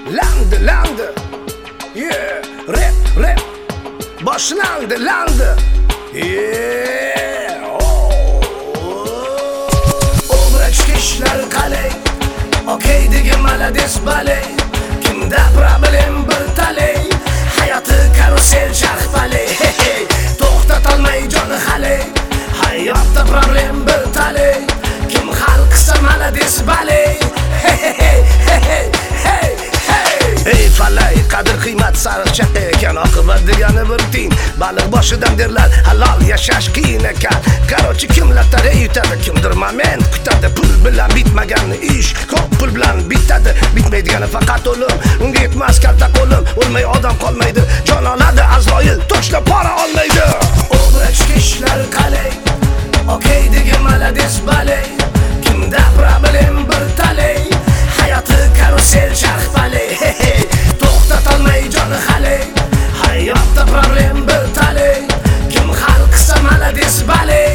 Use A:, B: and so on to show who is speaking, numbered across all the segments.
A: Landi yeah, rap boshlandi landi yeah, Obrachki ishlar qalay okey degan malades balay kimda problem bir talay hayoti karusel charxpalay to'xtatolmay joni halay hayotda problem bir talay kim hal qilsa malades balay Ey falay qadr qiymat sariq chaqa ekan oqibat degani bir tiyin baliq boshidan derlar halol yashash qiyin ekan Qarochi kimlar tare yutadi kimdir moment kutadi pul bilan bitmagan ish ko'p pul bilan bitadi bitmaydigani faqat o'lim unga yetmas kalta qo'lim o'lmay odam qolmaydi jon oladi Azroil to'shlab pora olmaydi Obrachki ishlar qalay okey degan malades balay kimda problem bir talay hayoti karusel charxpalay to'xtatolmay joni halay hayotda problem bir talay kim hal qilsa malades balay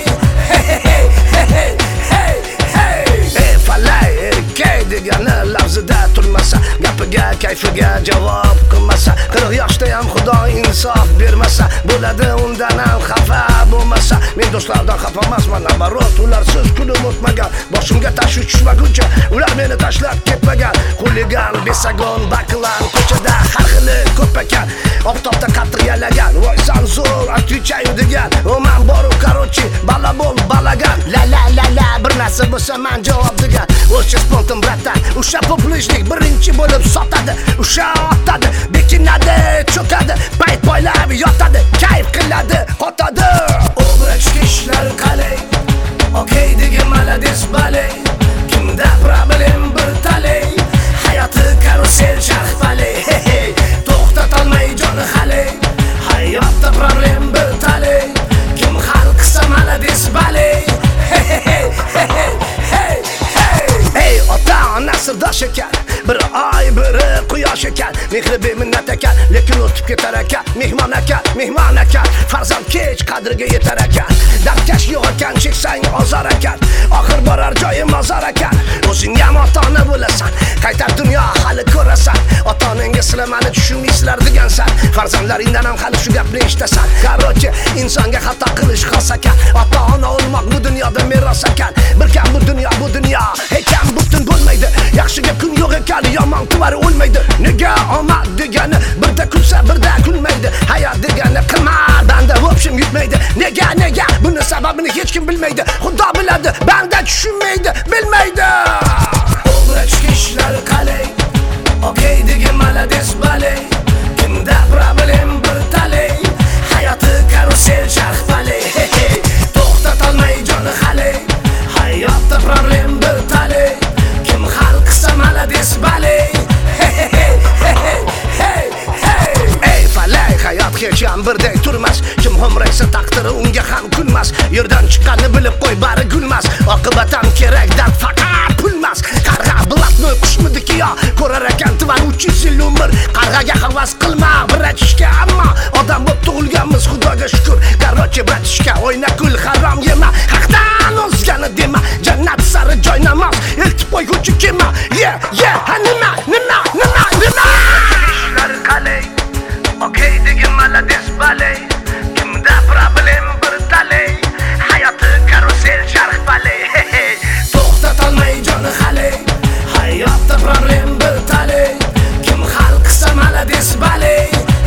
A: falay erkak degani lafzida turmasa gapiga kayfiga javob qilmasa 40 yoshda ham xudo insof bermasa bo'ladi undan ham xafa bo'lmasa men do'stlardan xafa emasman nabarot ularsiz kunim o'tmagan boshimga tashvish tushmaguncha ular meni tashlab ketmagan xuligan besagon baklan ko'chada har xili ko'p ekan oftobda qattiq yalagan voy san zo'r отвечаю degan man boru qarochi bala bo'l balagan la bir narsa bo'lsa man javob degan o'sha spontan bratan o'sha poplishlik birinchi bo'lib sotadi o'sha otadi bekinadi cho'kadi payt poylab yotadi kayf qiladi qotadi Obrachki ishlar qalay okey degan malades balay kimda problem bir talay hayoti karusel charxpalay to'xtatolmay joni halay hayotda problem bir talay kim hal qilsa malades balay Ey ota ona sirdosh ekan bir oy biri quyosh ekan mehri beminnat ekan lekin o'tib ketar ekan mehmon ekan farzand kech qadriga yetar ekan dardkash yo'q ekan cheksang ozor ekan oxir borar joyi mozor ekan o'zing ham ota ona bo'lasan qaytar dunyo hali ko'rasan ota onangga sizlar tushunmaysizlar degansan farzandlaringdan ham hali shu gapni eshitasan qarochi insonga xato qilish xos ekan ota ona olmoq bu dunyoda meros ekan bir kam bu dunyo ekan butun bo'lmaydi yaxshiga kun yo'q ekan yomon tuvari o'lmaydi nega omad degani birda kulsa birda kulmaydi hayot degani qimar banda o'pshim yutmaydi nega buni sababini hech kim bilmaydi xudo biladi banda tushunmaydi bilmaydi Obrachki ishlar qalay okey degan malades balay kimda problem bir talay hayoti karusel charxpalay to'xtatolmay joni halay hayotda problem bir talay kim hal qilsa malades balay Ey falay hayot hech ham birday turmas kim homraysa taqdiri unga ham kulmas yerdan chiqqanni bilib qo'y bari gulmas oqibat ham kerak dard faqat pulmas qarg'a bilatmi qushmidiki yo ko'rar ekan tuvan 300 yil umr qarg'aga havas qilma bratishka ammo odam bo'lib tug'ilganmiz xudoga shukur qarochi bratishka o'yna kul harom yema haqdan o'zgani dema jannat sari joy namoz eltib qo'yguvchi kema nima ishlar qalay okey degan malades balay kimda problem bir talay hayoti karusel charxpalay to'xtatolmay joni halay hayotda problem bir talay kim hal qilsa malades balay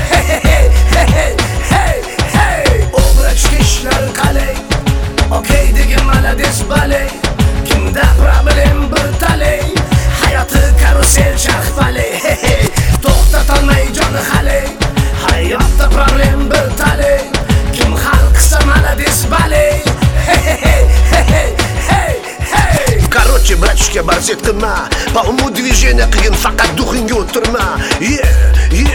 A: Obrachki ishlar qalay okey degan malades balay kimda problem bir talay hayoti karusel charxpalay to'xtatolmay joni halay hayotda problem bir talay kim hal qilsa malades balay Короче, братишка, борзет qilma по уму движение qiyin faqat duxingga o'tirma